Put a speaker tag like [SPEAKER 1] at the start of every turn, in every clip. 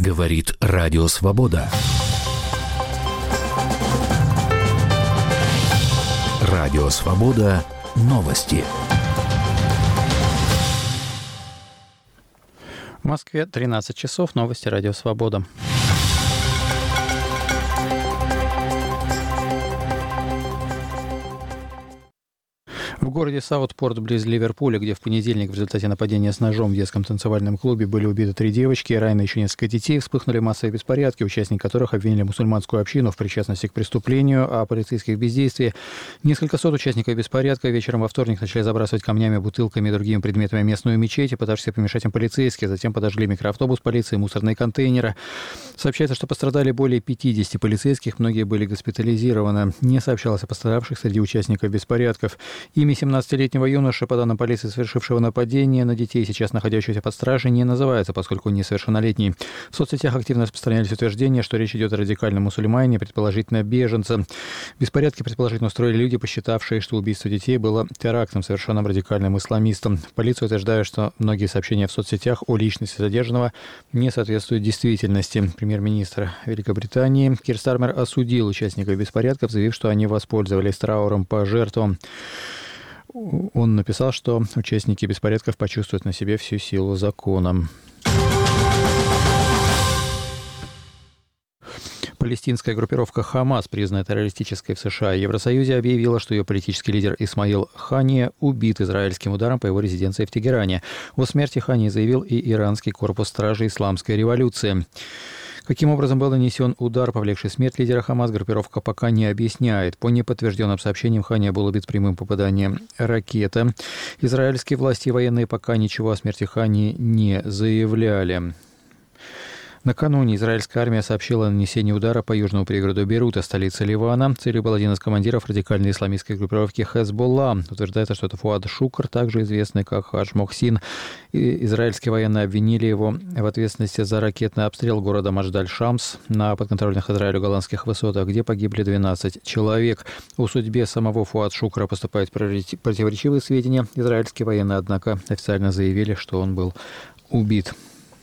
[SPEAKER 1] Говорит Радио Свобода. Радио Свобода. Новости.
[SPEAKER 2] В Москве 13 часов. Новости Радио Свобода. В городе Саутпорт, близ Ливерпуля, где в понедельник в результате нападения с ножом в детском танцевальном клубе были убиты 3 девочки и ранены еще несколько детей, вспыхнули массовые беспорядки, участники которых обвинили мусульманскую общину в причастности к преступлению, а полицейских в бездействии. Несколько сот участников беспорядка вечером во вторник начали забрасывать камнями, бутылками и другими предметами местную мечеть, пытавшись помешать им полицейские. Затем подожгли микроавтобус полиции, мусорные контейнеры. Сообщается, что пострадали более 50 полицейских, многие были госпитализированы. Не сообщалось о пострадавших среди участников беспорядков. Имя 17-летнего юноши, по данным полиции, совершившего нападение на детей, сейчас находящихся под стражей, не называется, поскольку он несовершеннолетний. В соцсетях активно распространялись утверждения, что речь идет о радикальном мусульмане, предположительно беженце. Беспорядки предположительно устроили люди, посчитавшие, что убийство детей было терактом, совершенным радикальным исламистом. Полиция утверждает, что многие сообщения в соцсетях о личности задержанного не соответствуют действительности. Премьер-министр Великобритании Кир Стармер осудил участников беспорядков, заявив, что они воспользовались трауром по жертвам. Он написал, что участники беспорядков почувствуют на себе всю силу закона. Палестинская группировка «Хамас», признанная террористической в США и Евросоюзе, объявила, что ее политический лидер Исмаил Хания убит израильским ударом по его резиденции в Тегеране. О смерти Хании заявил и иранский корпус стражей исламской революции. Каким образом был нанесен удар, повлекший смерть лидера Хамас, группировка пока не объясняет. По неподтвержденным сообщениям, Хания был убит прямым попаданием ракеты. Израильские власти и военные пока ничего о смерти Хании не заявляли. Накануне израильская армия сообщила о нанесении удара по южному пригороду Бейрута, столице Ливана. Целью был один из командиров радикальной исламистской группировки Хезболла. Утверждается, что это Фуад Шукр, также известный как Хадж Мохсин. И израильские военные обвинили его в ответственности за ракетный обстрел города Мадждаль-Шамс на подконтрольных Израилю голландских высотах, где погибли 12 человек. О судьбе самого Фуад Шукра поступают противоречивые сведения. Израильские военные, однако, официально заявили, что он был убит.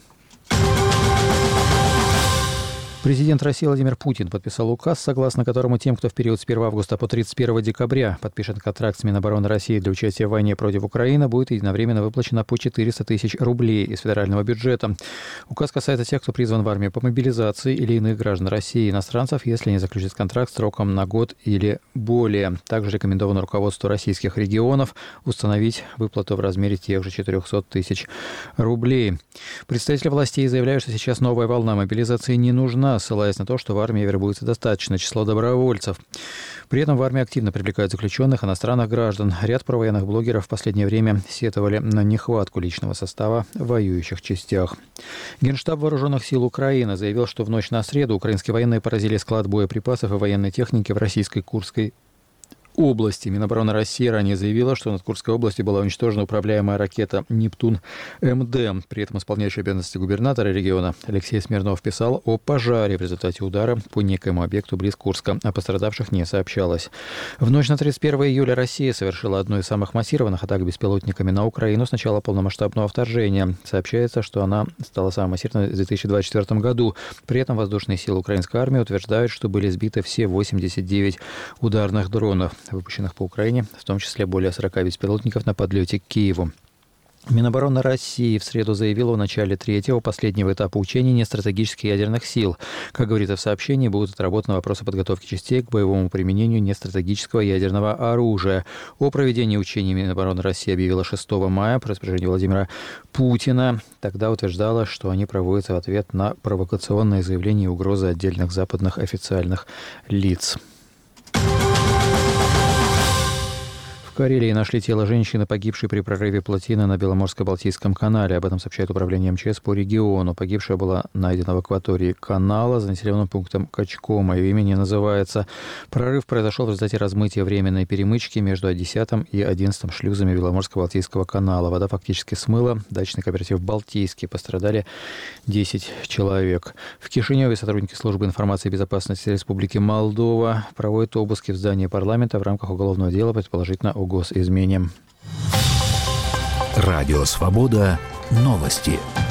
[SPEAKER 2] Президент России Владимир Путин подписал указ, согласно которому тем, кто в период с 1 августа по 31 декабря подпишет контракт с Минобороны России для участия в войне против Украины, будет единовременно выплачено по 400 тысяч рублей из федерального бюджета. Указ касается тех, кто призван в армию по мобилизации, или иных граждан России и иностранцев, если они заключат контракт сроком на год или более. Также рекомендовано руководству российских регионов установить выплату в размере тех же 400 тысяч рублей. Представители властей заявляют, что сейчас новая волна мобилизации не нужна, ссылаясь на то, что в армии вербуется достаточное число добровольцев. При этом в армию активно привлекают заключенных иностранных граждан. Ряд провоенных блогеров в последнее время сетовали на нехватку личного состава в воюющих частях. Генштаб Вооруженных сил Украины заявил, что в ночь на среду украинские военные поразили склад боеприпасов и военной техники в российской Курской области. Минобороны России ранее заявила, что над Курской областью была уничтожена управляемая ракета «Нептун-МД». При этом исполняющий обязанности губернатора региона Алексей Смирнов писал о пожаре в результате удара по некоему объекту близ Курска. О пострадавших не сообщалось. В ночь на 31 июля Россия совершила одну из самых массированных атак беспилотниками на Украину с начала полномасштабного вторжения. Сообщается, что она стала самой массированной в 2024 году. При этом воздушные силы украинской армии утверждают, что были сбиты все 89 ударных дронов, выпущенных по Украине, в том числе более 40 беспилотников на подлете к Киеву. Минобороны России в среду заявила о начале третьего, последнего этапа учений нестратегических ядерных сил. Как говорится в сообщении, будут отработаны вопросы подготовки частей к боевому применению нестратегического ядерного оружия. О проведении учений Минобороны России объявила 6 мая по распоряжению Владимира Путина. Тогда утверждала, что они проводятся в ответ на провокационные заявления и угрозы отдельных западных официальных лиц. В Карелии нашли тело женщины, погибшей при прорыве плотины на Беломорско-Балтийском канале. Об этом сообщает управление МЧС по региону. Погибшая была найдена в акватории канала за населенным пунктом Качкома. Ее имя не называется. Прорыв произошел в результате размытия временной перемычки между 10 и 11 шлюзами Беломорско-Балтийского канала. Вода фактически смыла дачный кооператив «Балтийский». Пострадали 10 человек. В Кишиневе сотрудники службы информации и безопасности Республики Молдова проводят обыски в здании парламента в рамках уголовного дела, предположительно о госизмене.
[SPEAKER 1] Радио Свобода. Новости.